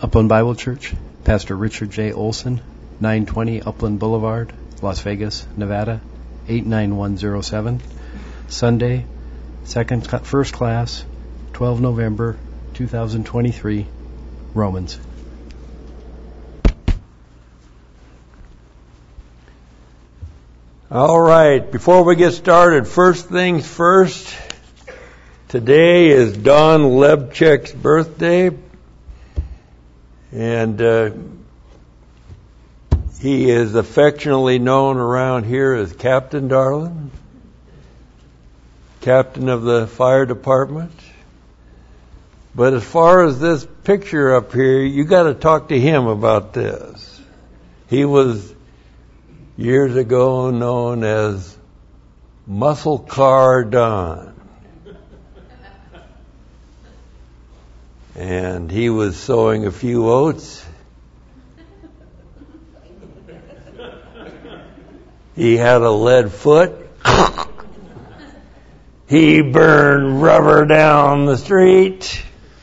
Upland Bible Church, Pastor Richard J. Olson, 920 Upland Boulevard, Las Vegas, Nevada, 89107. Sunday, first class, 12 November 2023, Romans. All right, before we get started, first things first, today is Don Lebchek's birthday, and he is affectionately known around here as Captain Darlin, captain of the fire department. But as far as this picture up here, you got to talk to him about this. He was years ago known as Muscle Car Don. And he was sowing a few oats. He had a lead foot. He burned rubber down the street.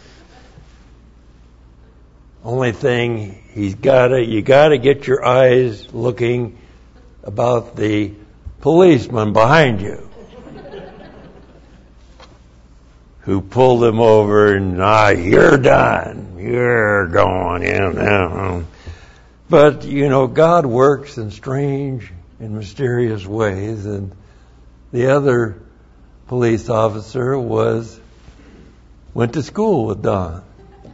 Only thing you gotta get your eyes looking about the policeman behind you who pulled him over and, you're done. You're going in now. But, God works in strange and mysterious ways, and the other police officer went to school with Don.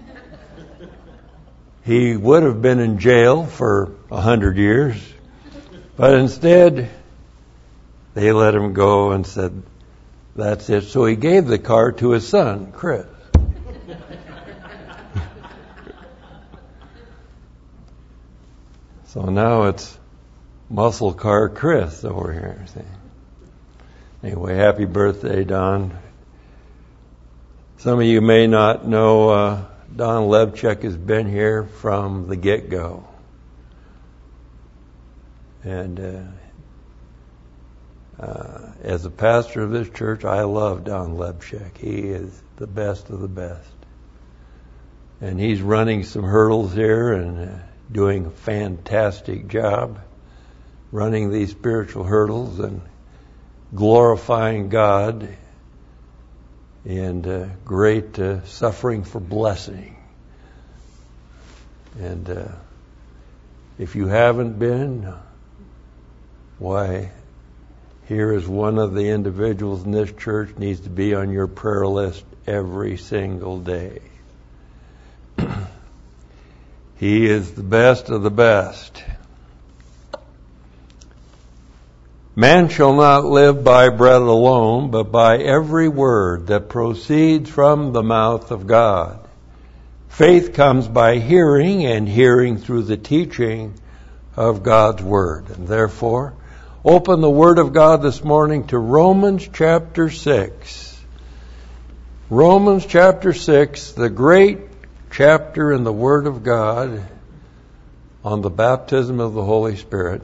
He would have been in jail for 100 years, but instead they let him go and said, that's it. So he gave the car to his son, Chris. So now it's Muscle Car Chris over here. Anyway, happy birthday, Don. Some of you may not know Don Lebchek has been here from the get-go. And as a pastor of this church, I love Don Lebchek. He is the best of the best. And he's running some hurdles here and doing a fantastic job running these spiritual hurdles and glorifying God and great suffering for blessing. And if you haven't been, why, here is one of the individuals in this church needs to be on your prayer list every single day. He is the best of the best. Man shall not live by bread alone, but by every word that proceeds from the mouth of God. Faith comes by hearing, and hearing through the teaching of God's Word. And therefore, open the Word of God this morning to Romans chapter 6. Romans chapter 6, the great chapter in the Word of God on the baptism of the Holy Spirit.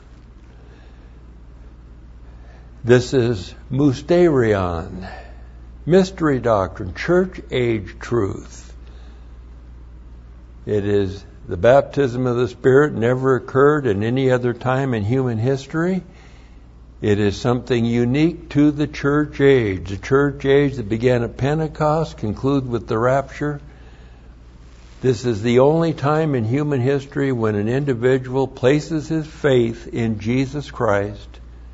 This is Mysterion, mystery doctrine, church age truth. It is the baptism of the Spirit never occurred in any other time in human history. It is something unique to the church age. The church age that began at Pentecost, concludes with the rapture. This is the only time in human history when an individual places his faith in Jesus Christ.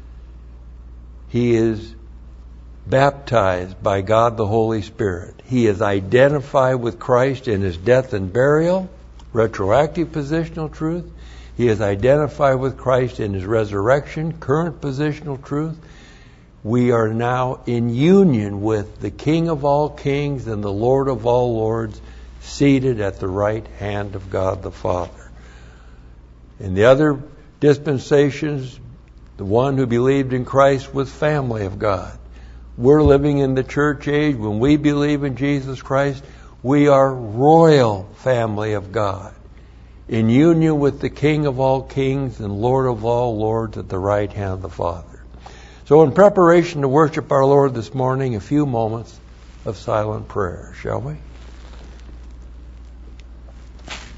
He is baptized by God the Holy Spirit. He is identified with Christ in his death and burial, retroactive positional truth. He is identified with Christ in his resurrection, current positional truth. We are now in union with the King of all kings and the Lord of all lords, seated at the right hand of God the Father. In the other dispensations, the one who believed in Christ was family of God. We're living in the church age. When we believe in Jesus Christ, we are royal family of God, in union with the King of all kings and Lord of all lords at the right hand of the Father. So in preparation to worship our Lord this morning, a few moments of silent prayer, shall we?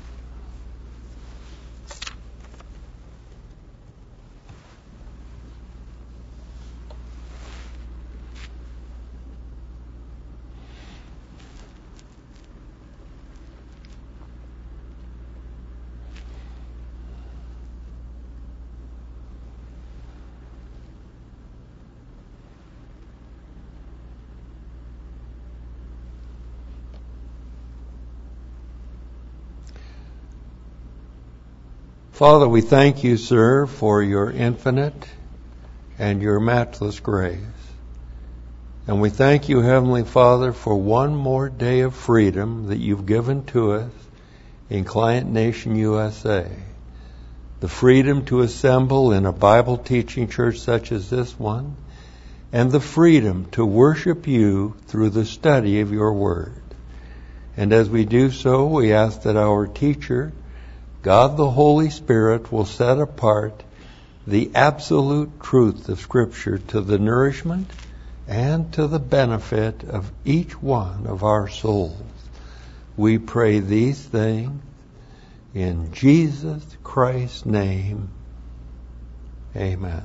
Father, we thank you, sir, for your infinite and your matchless grace. And we thank you, Heavenly Father, for one more day of freedom that you've given to us in Client Nation USA. The freedom to assemble in a Bible teaching church such as this one, and the freedom to worship you through the study of your word. And as we do so, we ask that our teacher, God the Holy Spirit, will set apart the absolute truth of Scripture to the nourishment and to the benefit of each one of our souls. We pray these things in Jesus Christ's name. Amen.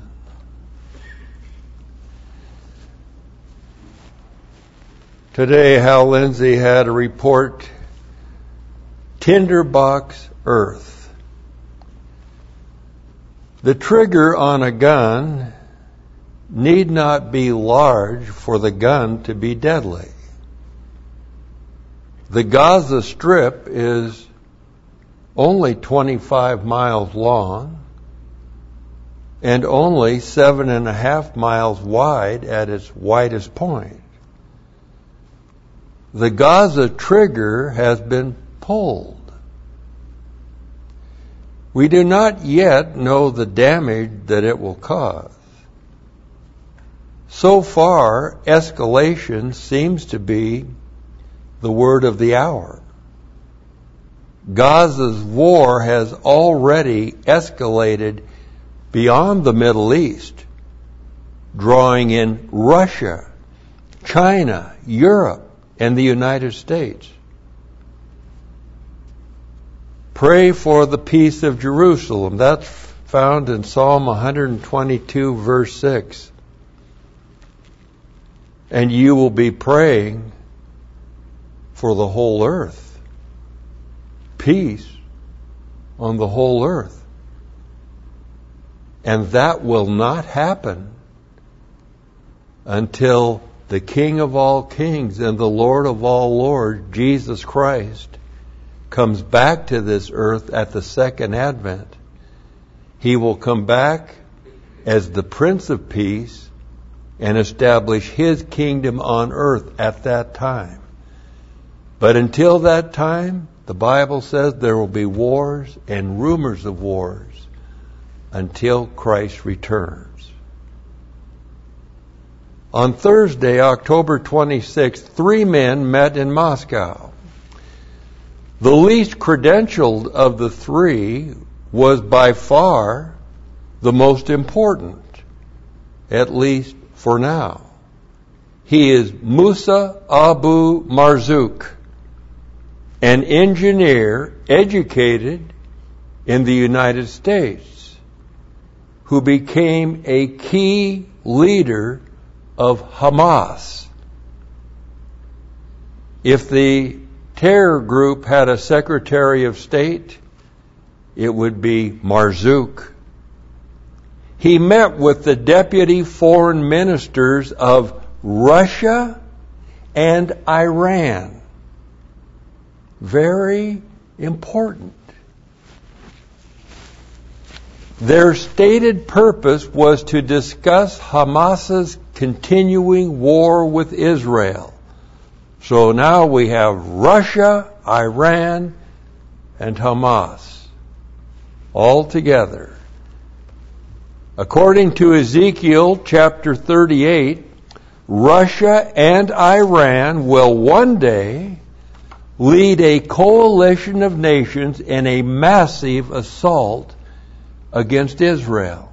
Today, Hal Lindsey had a report, Tinderbox Earth. The trigger on a gun need not be large for the gun to be deadly. The Gaza Strip is only 25 miles long and only 7.5 miles wide at its widest point. The Gaza trigger has been pulled. We do not yet know the damage that it will cause. So far, escalation seems to be the word of the hour. Gaza's war has already escalated beyond the Middle East, drawing in Russia, China, Europe, and the United States. Pray for the peace of Jerusalem. That's found in Psalm 122, verse 6. And you will be praying for the whole earth. Peace on the whole earth. And that will not happen until the King of all kings and the Lord of all lords, Jesus Christ, comes back to this earth at the second advent. He will come back as the Prince of Peace and establish his kingdom on earth at that time. But until that time, the Bible says there will be wars and rumors of wars until Christ returns. On Thursday, October 26th, 3 men met in Moscow. The least credentialed of the 3 was by far the most important, at least for now. He is Musa Abu Marzouk, an engineer educated in the United States, who became a key leader of Hamas. If the terror group had a Secretary of State, it would be Marzouk. He met with the deputy foreign ministers of Russia and Iran. Very important. Their stated purpose was to discuss Hamas's continuing war with Israel. So now we have Russia, Iran, and Hamas all together. According to Ezekiel chapter 38, Russia and Iran will one day lead a coalition of nations in a massive assault against Israel.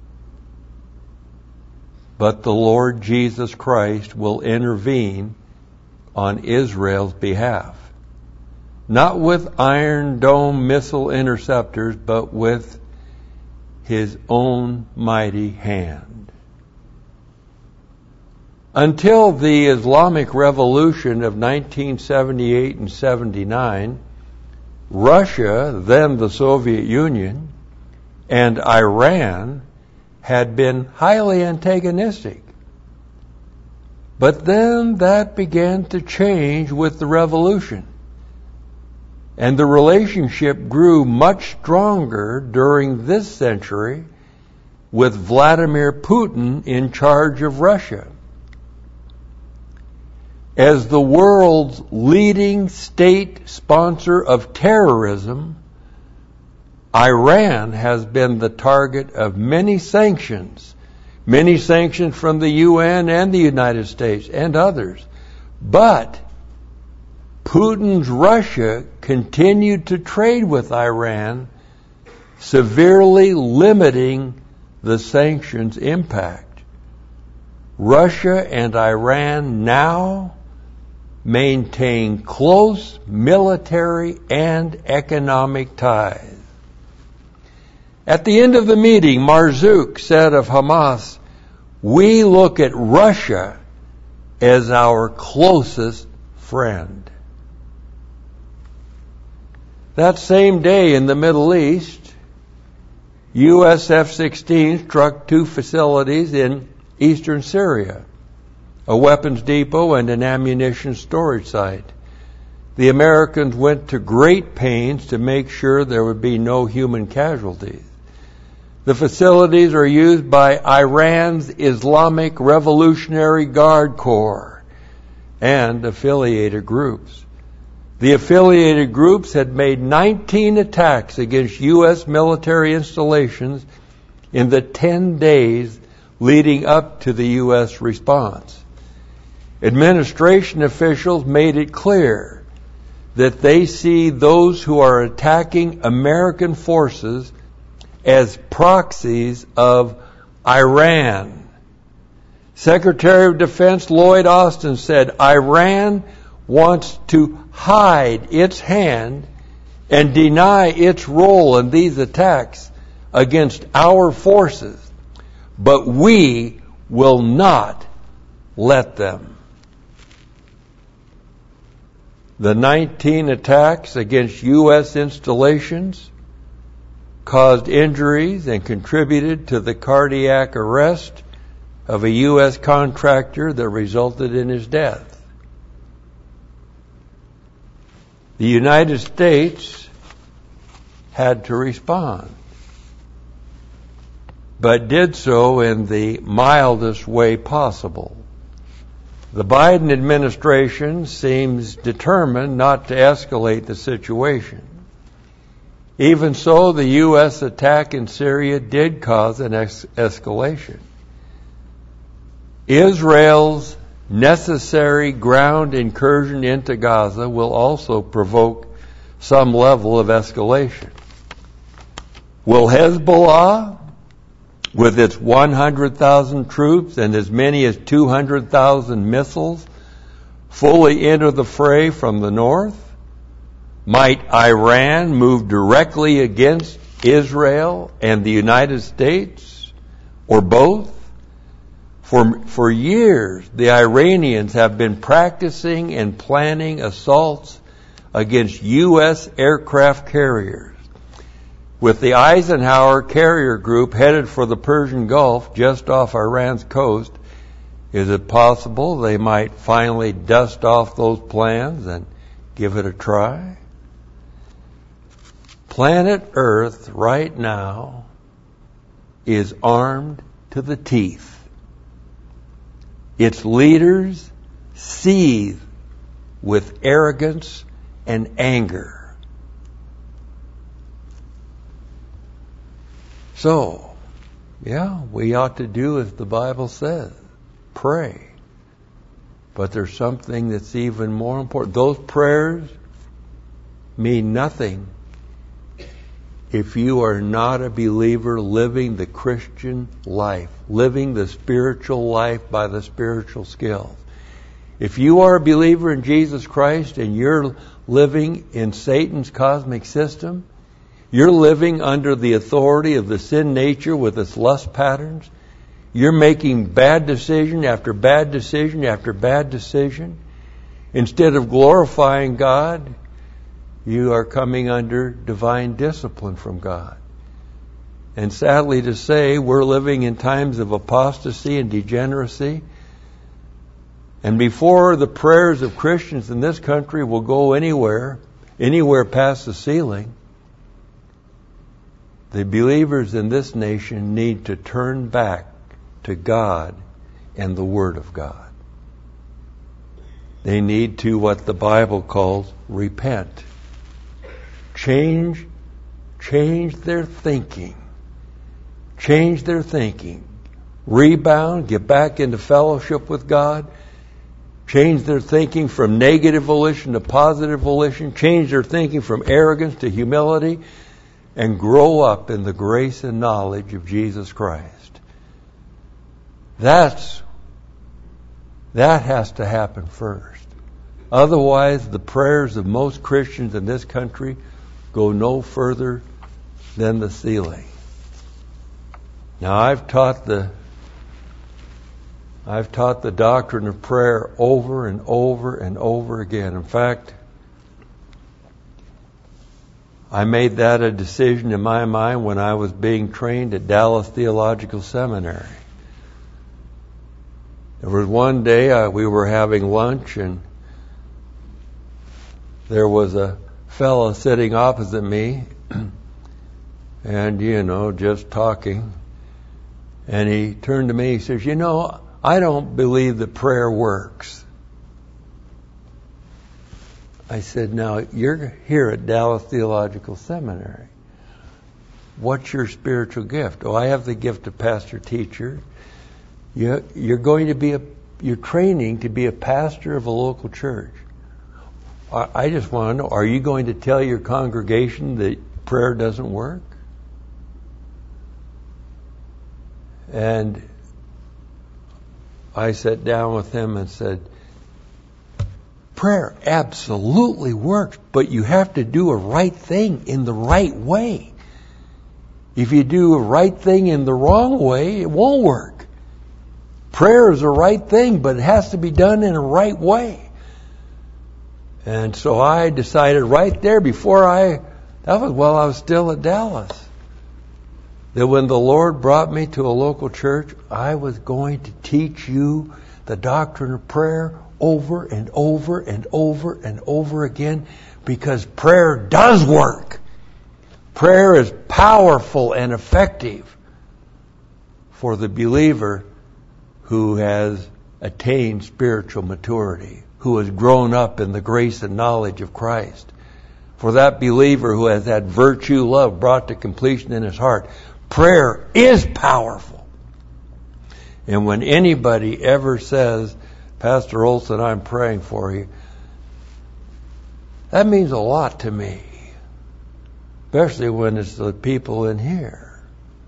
But the Lord Jesus Christ will intervene on Israel's behalf. Not with Iron Dome missile interceptors, but with his own mighty hand. Until the Islamic Revolution of 1978 and 79, Russia, then the Soviet Union, and Iran had been highly antagonistic. But then that began to change with the revolution. And the relationship grew much stronger during this century with Vladimir Putin in charge of Russia. As the world's leading state sponsor of terrorism, Iran has been the target of many sanctions from the UN and the United States and others. But Putin's Russia continued to trade with Iran, severely limiting the sanctions' impact. Russia and Iran now maintain close military and economic ties. At the end of the meeting, Marzouk said of Hamas, "We look at Russia as our closest friend." That same day in the Middle East, U.S. F-16 struck 2 facilities in eastern Syria, a weapons depot and an ammunition storage site. The Americans went to great pains to make sure there would be no human casualties. The facilities are used by Iran's Islamic Revolutionary Guard Corps and affiliated groups. The affiliated groups had made 19 attacks against U.S. military installations in the 10 days leading up to the U.S. response. Administration officials made it clear that they see those who are attacking American forces as proxies of Iran. Secretary of Defense Lloyd Austin said Iran wants to hide its hand and deny its role in these attacks against our forces, but we will not let them. The 19 attacks against U.S. installations caused injuries and contributed to the cardiac arrest of a U.S. contractor that resulted in his death. The United States had to respond, but did so in the mildest way possible. The Biden administration seems determined not to escalate the situation. Even so, the U.S. attack in Syria did cause an escalation. Israel's necessary ground incursion into Gaza will also provoke some level of escalation. Will Hezbollah, with its 100,000 troops and as many as 200,000 missiles, fully enter the fray from the north? Might Iran move directly against Israel and the United States, or both? For years, the Iranians have been practicing and planning assaults against U.S. aircraft carriers. With the Eisenhower carrier group headed for the Persian Gulf just off Iran's coast, is it possible they might finally dust off those plans and give it a try? Planet Earth right now is armed to the teeth. Its leaders seethe with arrogance and anger. So, we ought to do as the Bible says, pray. But there's something that's even more important. Those prayers mean nothing if you are not a believer living the Christian life, living the spiritual life by the spiritual skills. If you are a believer in Jesus Christ and you're living in Satan's cosmic system, you're living under the authority of the sin nature with its lust patterns, you're making bad decision after bad decision after bad decision, instead of glorifying God, you are coming under divine discipline from God. And sadly to say, we're living in times of apostasy and degeneracy. And before the prayers of Christians in this country will go anywhere, anywhere past the ceiling, the believers in this nation need to turn back to God and the Word of God. They need to, what the Bible calls, repent. Change their thinking. Change their thinking. Rebound, get back into fellowship with God. Change their thinking from negative volition to positive volition. Change their thinking from arrogance to humility. And grow up in the grace and knowledge of Jesus Christ. That has to happen first. Otherwise, the prayers of most Christians in this country go no further than the ceiling. Now, I've taught the doctrine of prayer over and over and over again. In fact, I made that a decision in my mind when I was being trained at Dallas Theological Seminary. There was one day we were having lunch, and there was a fellow sitting opposite me, and, just talking. And he turned to me, he says, I don't believe that prayer works. I said, now, you're here at Dallas Theological Seminary. What's your spiritual gift? Oh, I have the gift of pastor-teacher. You're training to be a pastor of a local church. I just want to know, are you going to tell your congregation that prayer doesn't work? And I sat down with him and said, prayer absolutely works, but you have to do a right thing in the right way. If you do a right thing in the wrong way, it won't work. Prayer is a right thing, but it has to be done in a right way. And so I decided right there I was still at Dallas, that when the Lord brought me to a local church, I was going to teach you the doctrine of prayer over and over and over and over again, because prayer does work. Prayer is powerful and effective for the believer who has attained spiritual maturity, who has grown up in the grace and knowledge of Christ. For that believer who has had virtue, love brought to completion in his heart, prayer is powerful. And when anybody ever says, Pastor Olson, I'm praying for you, that means a lot to me, especially when it's the people in here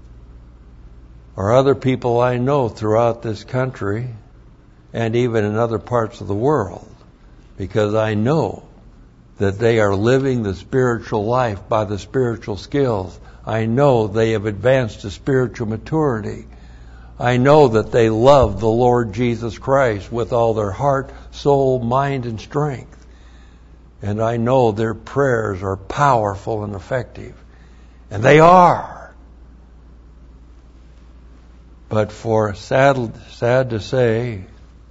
or other people I know throughout this country and even in other parts of the world, because I know that they are living the spiritual life by the spiritual skills. I know they have advanced to spiritual maturity. I know that they love the Lord Jesus Christ with all their heart, soul, mind, and strength. And I know their prayers are powerful and effective. And they are. But sad to say,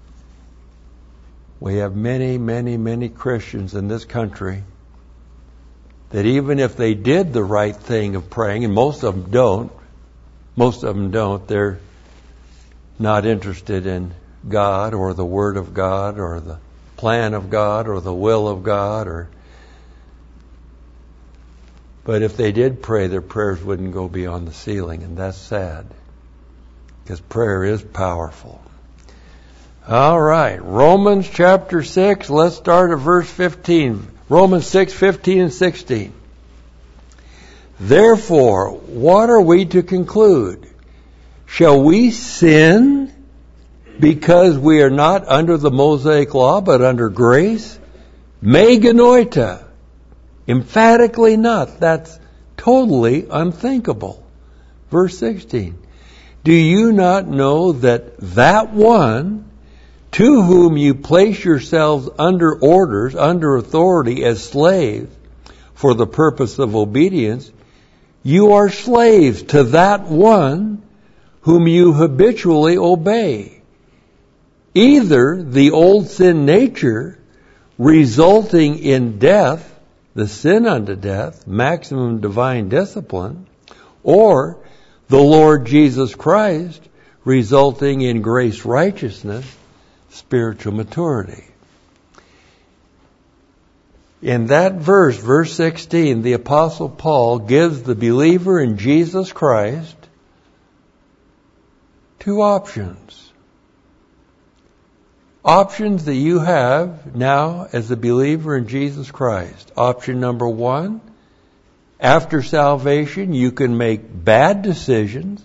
we have many, many, many Christians in this country that even if they did the right thing of praying, and most of them don't, they're not interested in God or the Word of God or the plan of God or the will of God, but if they did pray, their prayers wouldn't go beyond the ceiling, and that's sad, because prayer is powerful. All right, Romans chapter 6, let's start at verse 15. Romans 6, 15 and 16. Therefore, what are we to conclude? Shall we sin because we are not under the Mosaic law but under grace? Me genoita. Emphatically not. That's totally unthinkable. Verse 16. Do you not know that one to whom you place yourselves under orders, under authority as slaves for the purpose of obedience, you are slaves to that one whom you habitually obey, either the old sin nature resulting in death the sin unto death, maximum divine discipline, or the Lord Jesus Christ, resulting in grace righteousness, spiritual maturity. In that verse, verse 16, the Apostle Paul gives the believer in Jesus Christ two options. Options that you have now as a believer in Jesus Christ. Option number one, after salvation, you can make bad decisions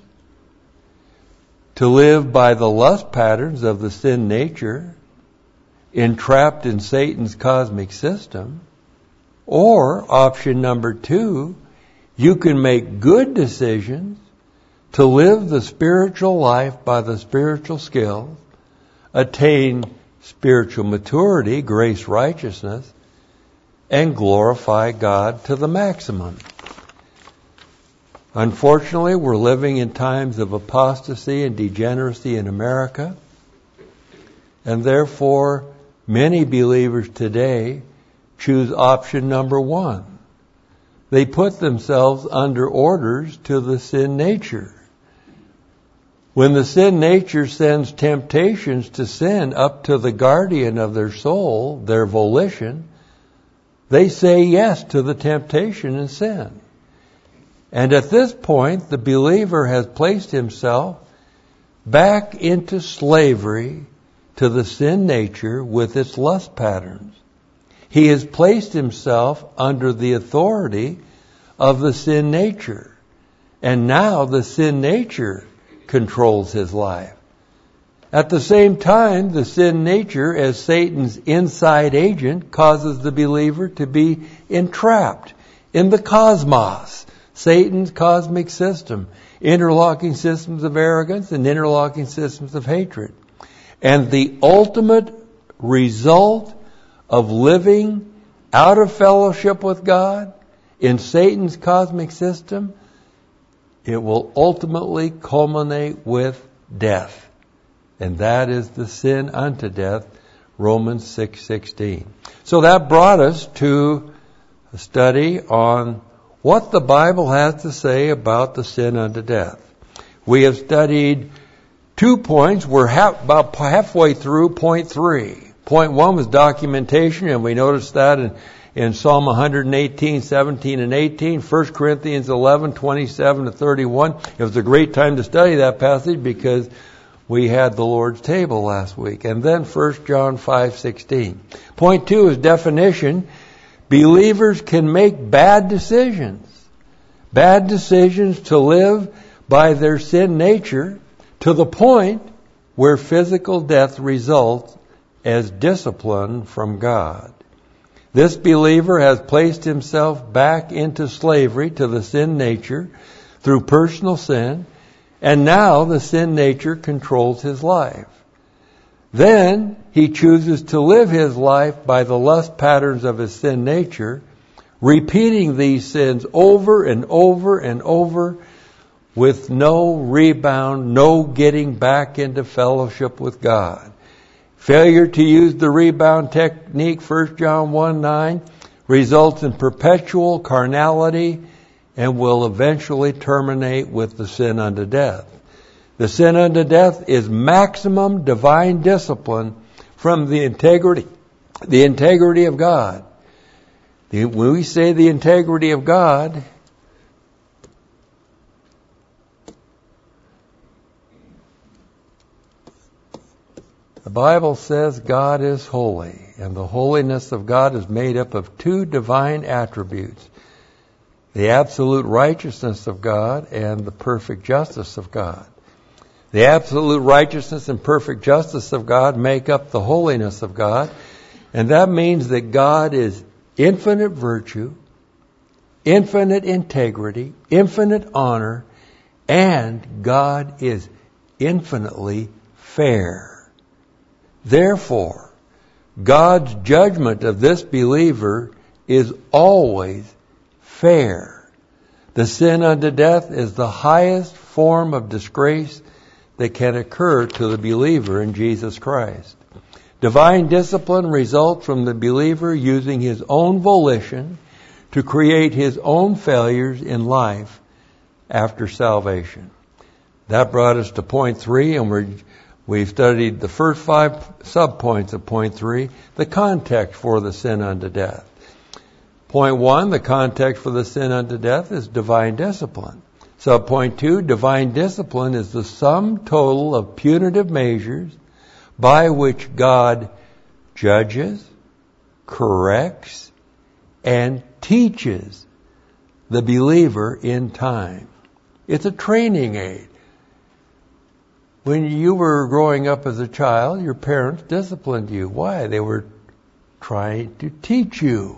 to live by the lust patterns of the sin nature, entrapped in Satan's cosmic system. Or, option number two, you can make good decisions to live the spiritual life by the spiritual skills, attain spiritual maturity, grace righteousness, and glorify God to the maximum. Unfortunately, we're living in times of apostasy and degeneracy in America, and therefore many believers today choose option number one. They put themselves under orders to the sin nature. When the sin nature sends temptations to sin up to the guardian of their soul, their volition, they say yes to the temptation and sin. And at this point, the believer has placed himself back into slavery to the sin nature with its lust patterns. He has placed himself under the authority of the sin nature. And now the sin nature controls his life. At the same time, the sin nature, as Satan's inside agent, causes the believer to be entrapped in the cosmos, Satan's cosmic system, interlocking systems of arrogance and interlocking systems of hatred. And the ultimate result of living out of fellowship with God in Satan's cosmic system, it will ultimately culminate with death. And that is the sin unto death, Romans 6:16. So that brought us to a study on what the Bible has to say about the sin unto death. We have studied 2 points. We're about halfway through point 3. Point 1 was documentation, and we noticed that in Psalm 118, 17, and 18, 1 Corinthians 11, 27 to 31. It was a great time to study that passage because we had the Lord's table last week. And then 1 John 5:16. Point 2 is definition. Believers can make bad decisions. Bad decisions to live by their sin nature to the point where physical death results as discipline from God. This believer has placed himself back into slavery to the sin nature through personal sin, and now the sin nature controls his life. Then he chooses to live his life by the lust patterns of his sin nature, repeating these sins over and over and over with no rebound, no getting back into fellowship with God. Failure to use the rebound technique, 1 John 1:9, results in perpetual carnality and will eventually terminate with the sin unto death. The sin unto death is maximum divine discipline from the integrity of God. When we say the integrity of God, the Bible says God is holy, and the holiness of God is made up of 2 divine attributes: the absolute righteousness of God and the perfect justice of God. The absolute righteousness and perfect justice of God make up the holiness of God, and that means that God is infinite virtue, infinite integrity, infinite honor, and God is infinitely fair. Therefore, God's judgment of this believer is always fair. The sin unto death is the highest form of disgrace that can occur to the believer in Jesus Christ. Divine discipline results from the believer using his own volition to create his own failures in life after salvation. That brought us to point 3, and we've studied the first 5 subpoints of point 3, the context for the sin unto death. Point 1, the context for the sin unto death is divine discipline. Subpoint 2, divine discipline is the sum total of punitive measures by which God judges, corrects, and teaches the believer in time. It's a training aid. When you were growing up as a child, your parents disciplined you. Why? They were trying to teach you.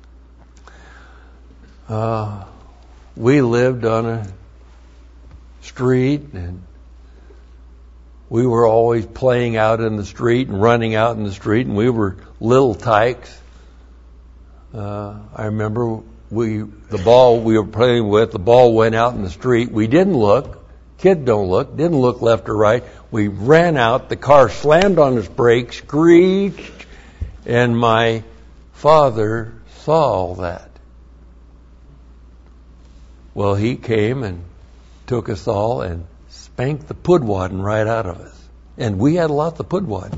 We lived on a street, and we were always playing out in the street and running out in the street, and we were little tykes. I remember the ball we were playing with, the ball went out in the street. We didn't look. Kid didn't look left or right. We ran out. The car slammed on its brakes, screeched, and my father saw all that. Well, he came and took us all and spanked the pudwaddin right out of us. And we had lots of pudwaddin.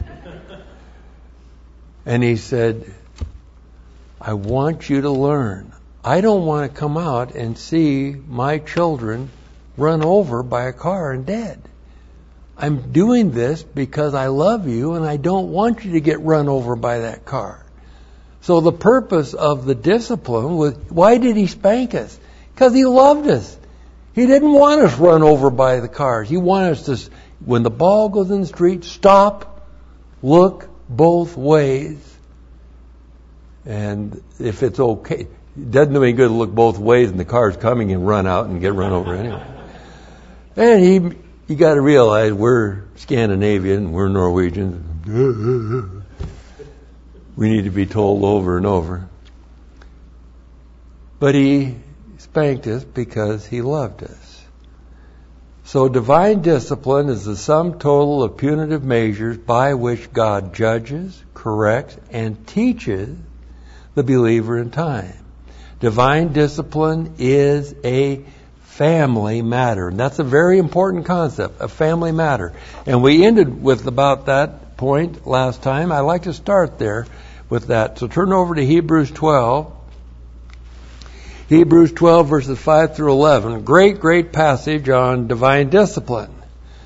And he said, I want you to learn. I don't want to come out and see my children run over by a car and dead. I'm doing this because I love you and I don't want you to get run over by that car. So the purpose of the discipline was, why did he spank us? Because he loved us. He didn't want us run over by the cars. He wanted us to, when the ball goes in the street, stop, look both ways. And if it's okay, it doesn't do any good to look both ways and the car's coming and run out and get run over anyway. And you got to realize we're Scandinavian, we're Norwegians. We need to be told over and over. But he spanked us because he loved us. So divine discipline is the sum total of punitive measures by which God judges, corrects, and teaches the believer in time. Divine discipline is a family matter. And that's a very important concept, a family matter. And we ended with about that point last time. I'd like to start there with that. So turn over to Hebrews 12. Hebrews 12 verses 5 through 11. Great passage on divine discipline.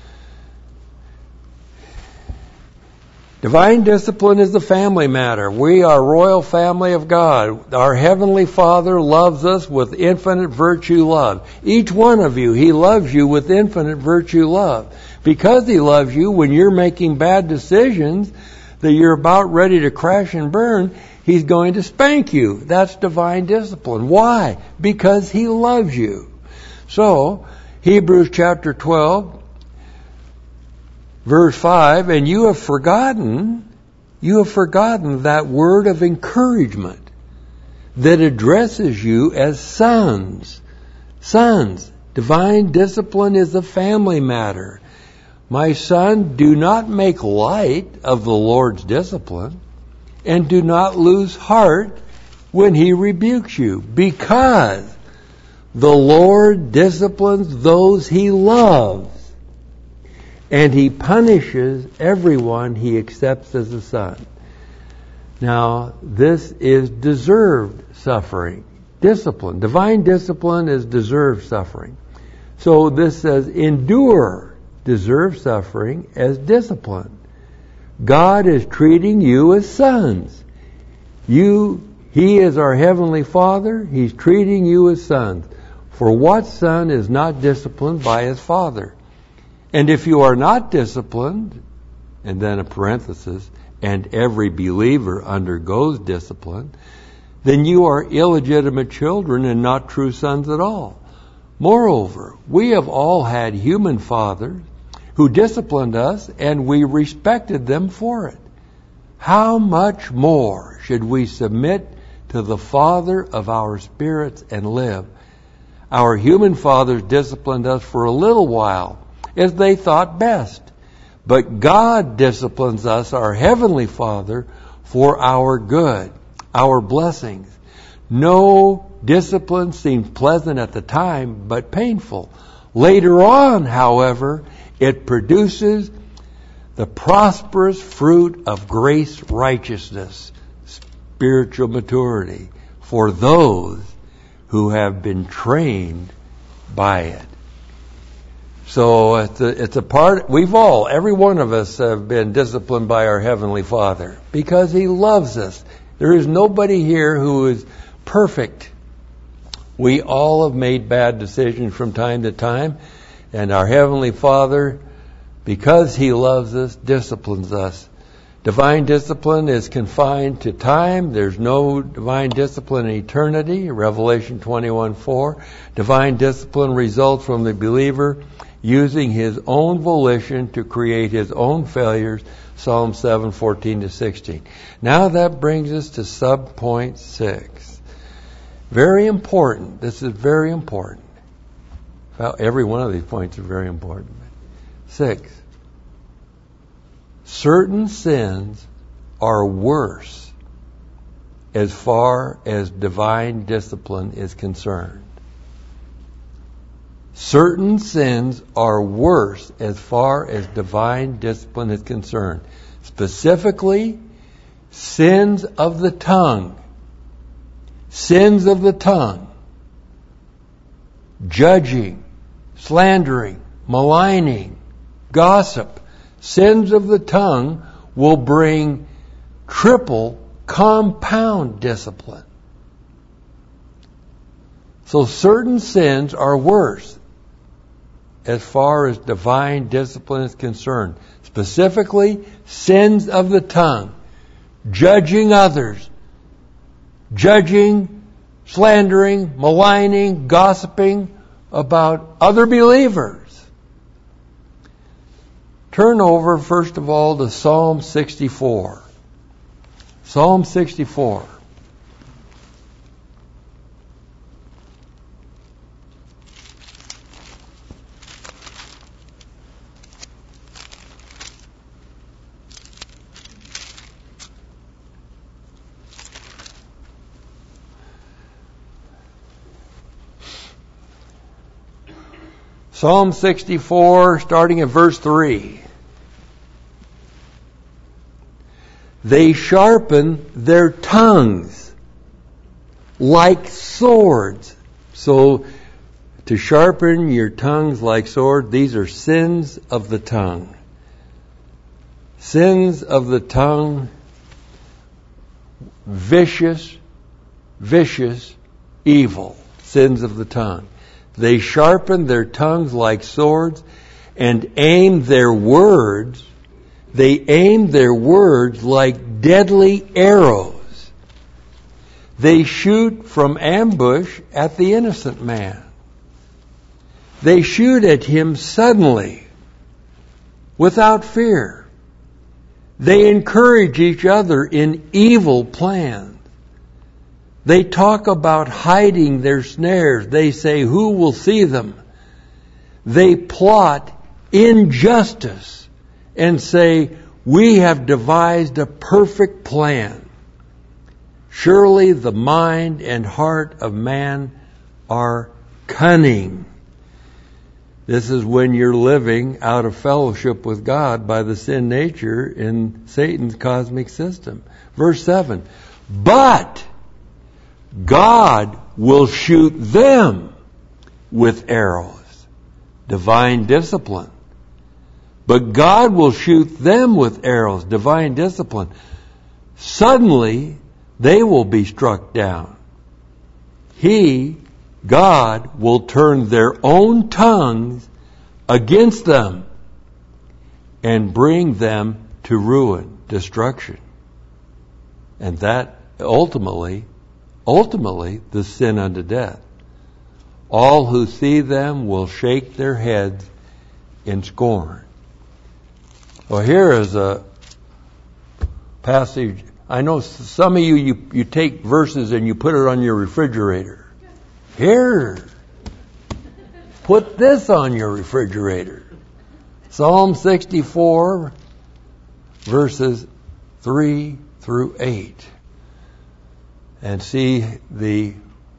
Divine discipline is the family matter. We are royal family of God. Our Heavenly Father loves us with infinite virtue love. Each one of you, He loves you with infinite virtue love. Because He loves you, when you're making bad decisions that you're about ready to crash and burn, He's going to spank you. That's divine discipline. Why? Because He loves you. So, Hebrews chapter 12, verse 5, and you have forgotten that word of encouragement that addresses you as sons. Sons, divine discipline is a family matter. My son, do not make light of the Lord's discipline, and do not lose heart when He rebukes you, because the Lord disciplines those He loves, and He punishes everyone He accepts as a son. Now, this is deserved suffering. Discipline. Divine discipline is deserved suffering. So this says, endure deserved suffering as discipline. God is treating you as sons. He is our Heavenly Father. He's treating you as sons. For what son is not disciplined by his father? And if you are not disciplined, and then a parenthesis, and every believer undergoes discipline, then you are illegitimate children and not true sons at all. Moreover, we have all had human fathers who disciplined us, and we respected them for it. How much more should we submit to the Father of our spirits and live? Our human fathers disciplined us for a little while, as they thought best. But God disciplines us, our Heavenly Father, for our good, our blessings, No discipline seems pleasant at the time, but painful. Later on, however, it produces the prosperous fruit of grace, righteousness, spiritual maturity for those who have been trained by it. So it's a part, every one of us have been disciplined by our Heavenly Father because He loves us. There is nobody here who is perfect. We all have made bad decisions from time to time, and our Heavenly Father, because He loves us, disciplines us. Divine discipline is confined to time. There's no divine discipline in eternity. Revelation 21:4. Divine discipline results from the believer using his own volition to create his own failures. Psalm 7:14-16. Now that brings us to subpoint 6. Very important. This is very important. Well, every one of these points are very important. 6. Certain sins are worse as far as divine discipline is concerned. Certain sins are worse as far as divine discipline is concerned. Specifically, sins of the tongue. Sins of the tongue. Judging, slandering, maligning, gossip. Sins of the tongue will bring triple, compound discipline. So certain sins are worse as far as divine discipline is concerned. Specifically, sins of the tongue. Judging others. Judging, slandering, maligning, gossiping about other believers. Turn over, first of all, to Psalm 64. Psalm 64. Psalm 64, starting at verse 3. They sharpen their tongues like swords. So, to sharpen your tongues like swords, these are sins of the tongue. Sins of the tongue, vicious, evil. Sins of the tongue. They sharpen their tongues like swords and aim their words. They aim their words like deadly arrows. They shoot from ambush at the innocent man. They shoot at him suddenly, without fear. They encourage each other in evil plans. They talk about hiding their snares. They say, who will see them? They plot injustice and say, we have devised a perfect plan. Surely the mind and heart of man are cunning. This is when you're living out of fellowship with God by the sin nature in Satan's cosmic system. Verse 7. But God will shoot them with arrows. Divine discipline. But God will shoot them with arrows. Divine discipline. Suddenly, they will be struck down. He, God, will turn their own tongues against them and bring them to ruin, destruction. And that ultimately, the sin unto death. All who see them will shake their heads in scorn. Well, here is a passage. I know some of you take verses and you put it on your refrigerator. Here, put this on your refrigerator. Psalm 64, verses 3 through 8. and see the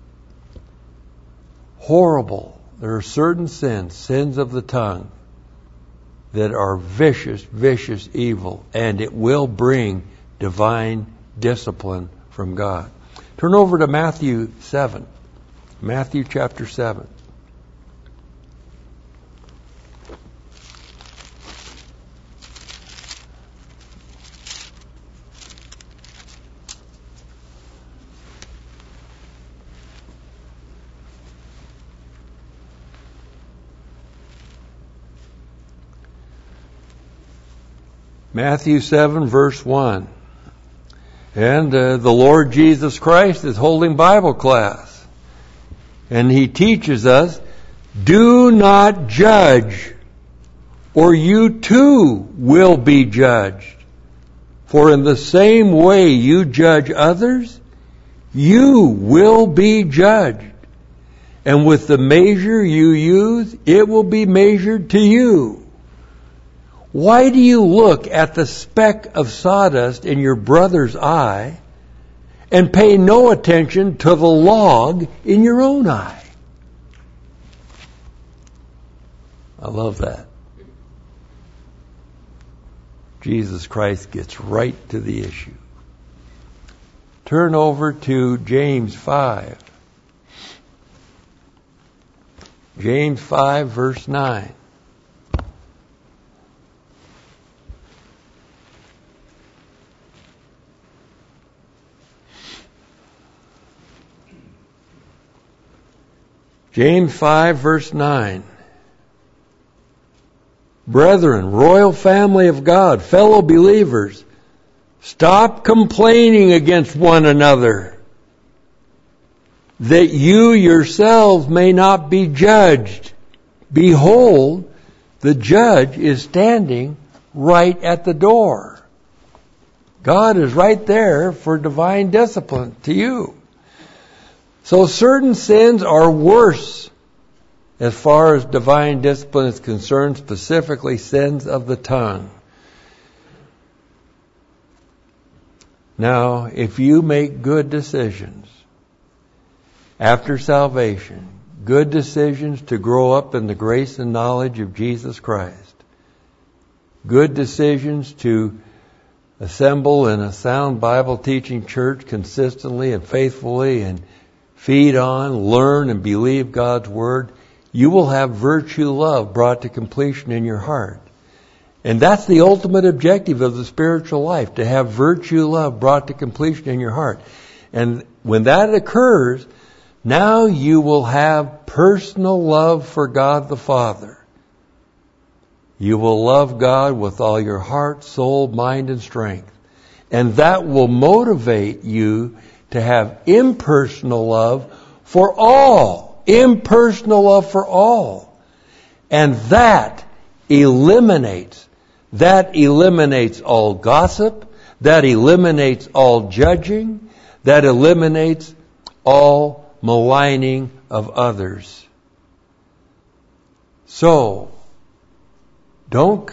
horrible, there are certain sins of the tongue, that are vicious, vicious evil, and it will bring divine discipline from God. Turn over to Matthew 7. Matthew chapter 7. Matthew 7, verse 1. And the Lord Jesus Christ is holding Bible class. And He teaches us, do not judge, or you too will be judged. For in the same way you judge others, you will be judged. And with the measure you use, it will be measured to you. Why do you look at the speck of sawdust in your brother's eye and pay no attention to the log in your own eye? I love that. Jesus Christ gets right to the issue. Turn over to James 5. James 5, verse 9. James 5, verse 9. Brethren, royal family of God, fellow believers, stop complaining against one another, that you yourselves may not be judged. Behold, the judge is standing right at the door. God is right there for divine discipline to you. So certain sins are worse as far as divine discipline is concerned, specifically sins of the tongue. Now, if you make good decisions after salvation, good decisions to grow up in the grace and knowledge of Jesus Christ, good decisions to assemble in a sound Bible teaching church consistently and faithfully and feed on, learn, and believe God's Word, you will have virtue love brought to completion in your heart. And that's the ultimate objective of the spiritual life, to have virtue love brought to completion in your heart. And when that occurs, now you will have personal love for God the Father. You will love God with all your heart, soul, mind, and strength. And that will motivate you to have impersonal love for all. Impersonal love for all. And that eliminates all gossip, that eliminates all judging, that eliminates all maligning of others. So, don't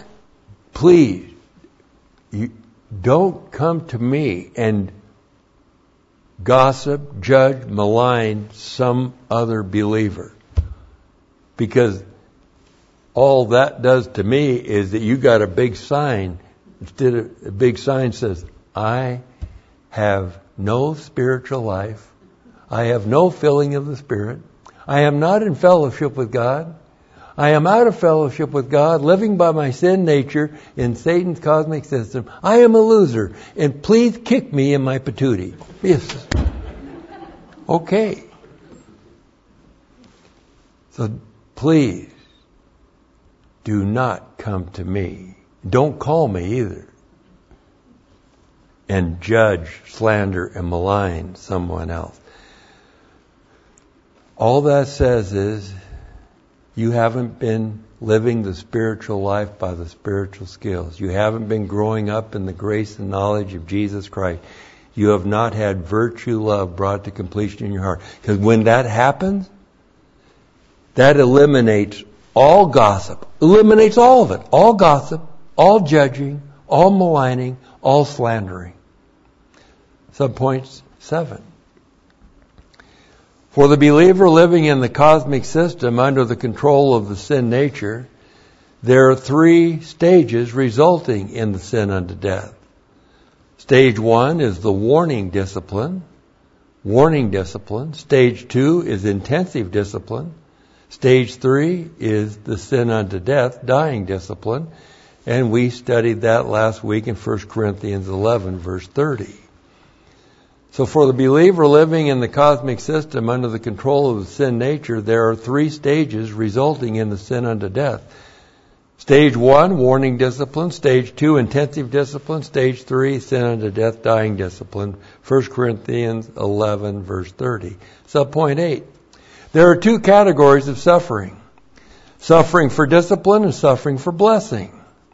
come to me and gossip, judge, malign some other believer. Because all that does to me is that you got a big sign. Instead of a big sign says, I have no spiritual life. I have no filling of the Spirit. I am not in fellowship with God. I am out of fellowship with God, living by my sin nature in Satan's cosmic system. I am a loser, and please kick me in my patootie. Yes. Okay. So please, do not come to me. Don't call me either. And judge, slander, and malign someone else. All that says is, you haven't been living the spiritual life by the spiritual skills. You haven't been growing up in the grace and knowledge of Jesus Christ. You have not had virtue love brought to completion in your heart. Because when that happens, that eliminates all gossip. Eliminates all of it. All gossip, all judging, all maligning, all slandering. Subpoint 7. For the believer living in the cosmic system under the control of the sin nature, there are 3 stages resulting in the sin unto death. Stage 1 is the warning discipline. Warning discipline. Stage 2 is intensive discipline. Stage 3 is the sin unto death, dying discipline. And we studied that last week in 1 Corinthians 11, verse 30. So for the believer living in the cosmic system under the control of the sin nature, there are 3 stages resulting in the sin unto death. Stage 1, warning discipline. Stage 2, intensive discipline. Stage 3, sin unto death, dying discipline. 1 Corinthians 11, verse 30. Subpoint 8. There are 2 categories of suffering. Suffering for discipline and suffering for blessing.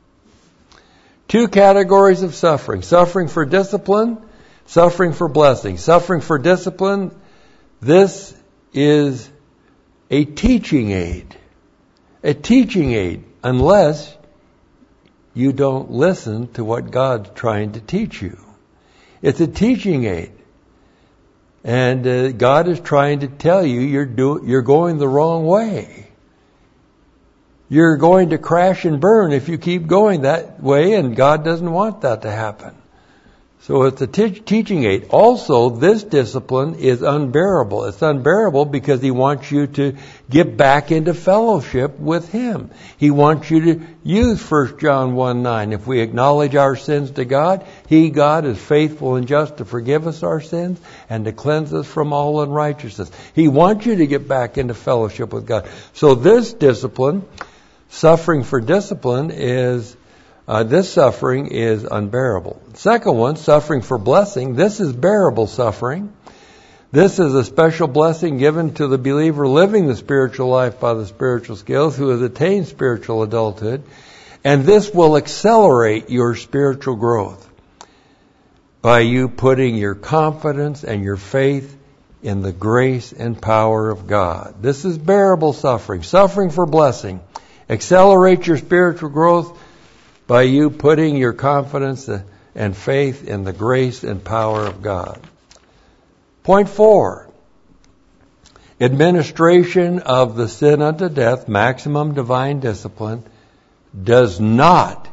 2 categories of suffering. Suffering for discipline, suffering for blessing. Suffering for discipline, this is a teaching aid. A teaching aid, unless you don't listen to what God's trying to teach you. It's a teaching aid. And God is trying to tell you you're going the wrong way. You're going to crash and burn if you keep going that way, and God doesn't want that to happen. So it's a teaching aid. Also, this discipline is unbearable. It's unbearable because He wants you to get back into fellowship with Him. He wants you to use 1 John 1:9. If we acknowledge our sins to God, He, God, is faithful and just to forgive us our sins and to cleanse us from all unrighteousness. He wants you to get back into fellowship with God. So this discipline, suffering for discipline, is this suffering is unbearable. Second one, suffering for blessing. This is bearable suffering. This is a special blessing given to the believer living the spiritual life by the spiritual skills who has attained spiritual adulthood. And this will accelerate your spiritual growth by you putting your confidence and your faith in the grace and power of God. This is bearable suffering. Suffering for blessing. Accelerate your spiritual growth by you putting your confidence and faith in the grace and power of God. Point 4. Administration of the sin unto death, maximum divine discipline, does not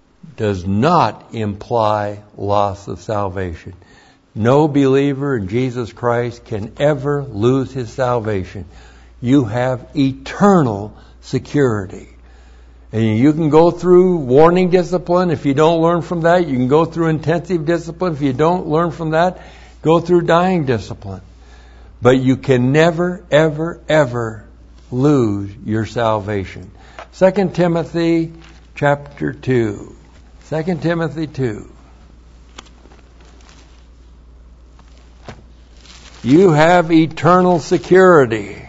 imply loss of salvation. No believer in Jesus Christ can ever lose his salvation. You have eternal security. And you can go through warning discipline. If you don't learn from that, you can go through intensive discipline. If you don't learn from that, go through dying discipline. But you can never, ever, ever lose your salvation. 2 Timothy chapter 2. 2 Timothy 2. You have eternal security.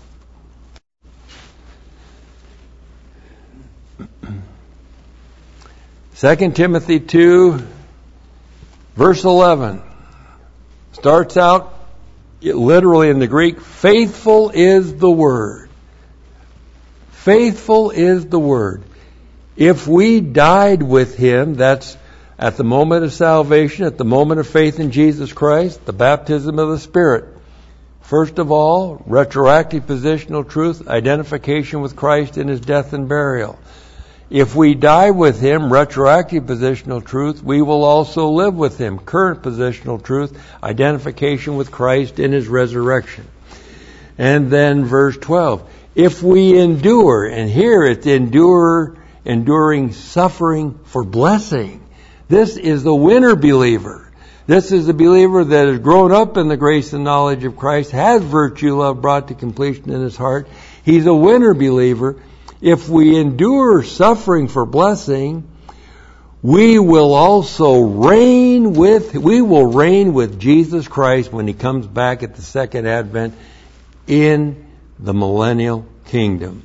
Second Timothy 2, verse 11, starts out literally in the Greek, faithful is the word. Faithful is the word. If we died with Him, that's at the moment of salvation, at the moment of faith in Jesus Christ, the baptism of the Spirit. First of all, retroactive positional truth, identification with Christ in His death and burial. If we die with Him, retroactive positional truth, we will also live with Him. Current positional truth, identification with Christ in His resurrection. And then verse 12. If we endure, and here it's enduring suffering for blessing. This is the winner believer. This is the believer that has grown up in the grace and knowledge of Christ, has virtue, love brought to completion in his heart. He's a winner believer. If we endure suffering for blessing, we will also reign with Jesus Christ when He comes back at the second advent in the millennial kingdom.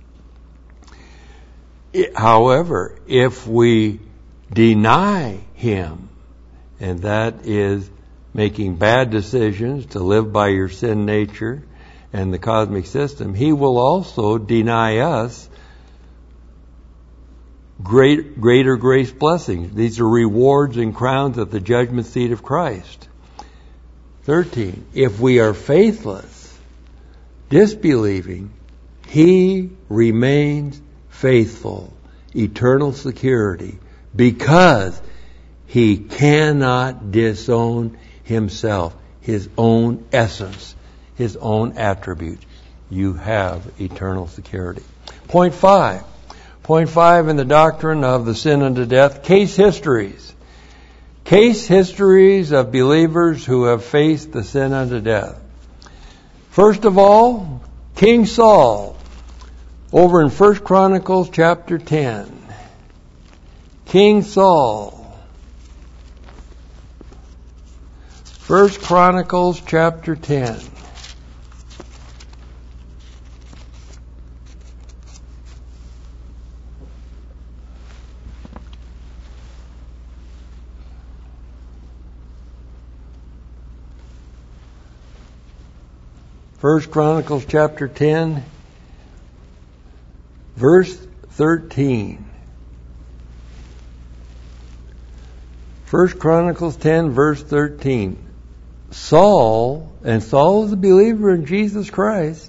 However, if we deny Him, and that is making bad decisions to live by your sin nature and the cosmic system, He will also deny us greater grace blessings. These are rewards and crowns at the judgment seat of Christ. 13. If we are faithless, disbelieving, he remains faithful, eternal security, because he cannot disown himself, his own essence, his own attributes. You have eternal security. Point five in the doctrine of the sin unto death, case histories. Case histories of believers who have faced the sin unto death. First of all, King Saul, over in 1 Chronicles chapter 10. King Saul. 1 Chronicles chapter 10. First Chronicles chapter 10, verse 13. 1 Chronicles 10, verse 13. Saul is a believer in Jesus Christ.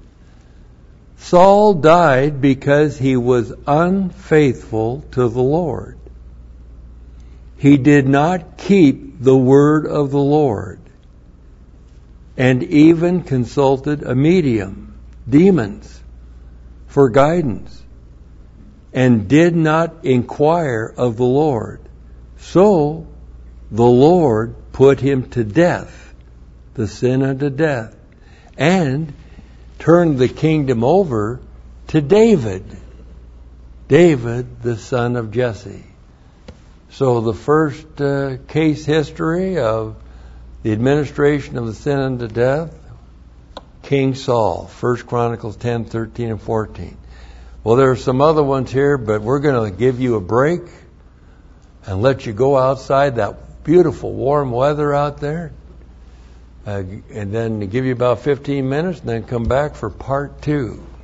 Saul died because he was unfaithful to the Lord. He did not keep the word of the Lord, and even consulted a medium, demons, for guidance, and did not inquire of the Lord. So the Lord put him to death, the sin unto death, and turned the kingdom over to David, the son of Jesse. So the first case history of the administration of the sin unto death, King Saul, 1 Chronicles 10, 13, and 14. Well, there are some other ones here, but we're going to give you a break and let you go outside, that beautiful warm weather out there, and then give you about 15 minutes and then come back for part 2.